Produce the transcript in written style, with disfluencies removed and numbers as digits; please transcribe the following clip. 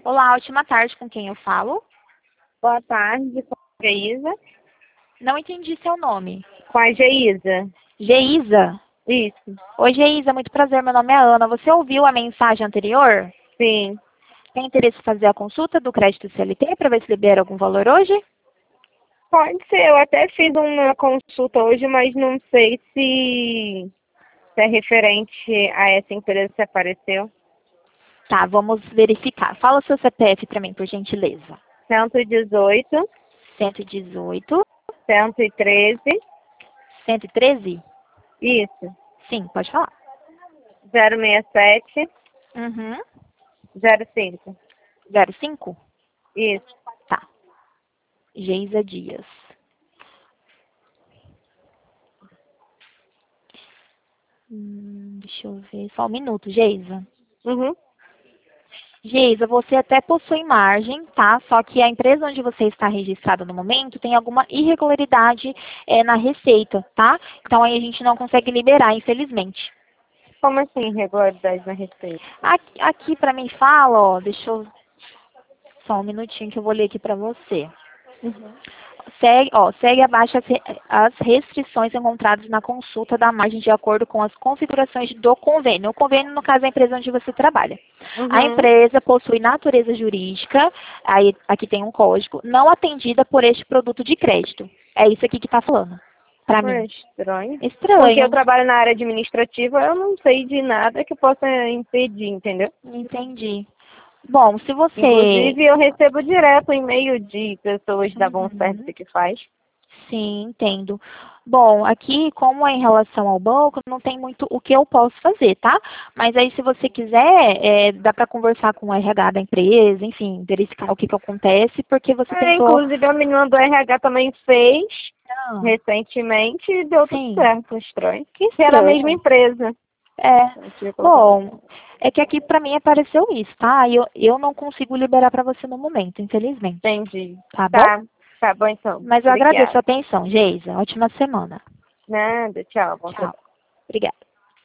Olá, ótima tarde, com quem eu falo? Boa tarde, com a Geisa. Não entendi seu nome. Com a Geisa. Geisa? Isso, Oi, Geisa, muito prazer, meu nome é Ana. Você ouviu a mensagem anterior? sim. Tem interesse em fazer a consulta do crédito CLT para ver se libera algum valor hoje? Pode ser, eu até fiz uma consulta hoje, mas não sei se é referente a essa empresa que apareceu. Tá, vamos verificar. Fala o seu CPF para mim, por gentileza. 118, 118, 113, 113? isso, Sim, pode falar. 067, Uhum. 05, 05? isso. Tá. Geisa Dias. Deixa eu ver. Só um minuto, Geisa. Uhum. Geisa, você até possui margem, tá? Só que a empresa onde você está registrada no momento tem alguma irregularidade na receita, tá? Então aí a gente não consegue liberar, infelizmente. Como assim, regularidade na receita? Aqui para mim fala, ó, deixa eu... Só um minutinho que eu vou ler aqui para você. Uhum. Segue abaixo as restrições encontradas na consulta da margem de acordo com as configurações do convênio. O convênio, no caso, é a empresa onde você trabalha. A Uhum. empresa possui natureza jurídica, aí aqui tem um código, não atendida por este produto de crédito. É isso aqui que está falando, para É mim. estranho. Porque eu Estranho, trabalho na área administrativa, eu não sei de nada que possa impedir, entendeu? entendi. Bom, se você... Inclusive, eu recebo direto e-mail de pessoas da Bom Uhum. Service que faz. Sim, entendo. Bom, aqui, como é em relação ao banco, não tem muito o que eu posso fazer, tá? Mas aí, se você quiser, dá para conversar com o RH da empresa, enfim, verificar o que acontece, porque você tentou... Inclusive, a menina do RH também fez Ah, recentemente e deu tudo sim, certo. Estranho. que Que era a mesma estranho. empresa. É, Eu tinha colocado assim. bom, é que aqui para mim apareceu isso, tá? Eu não consigo liberar para você no momento, infelizmente. Entendi. Tá bom? Tá. Tá bom, então. Mas eu agradeço Obrigada. a atenção, Geisa. Ótima semana. Nada. Tchau. Bom Tchau. trabalho. Obrigada.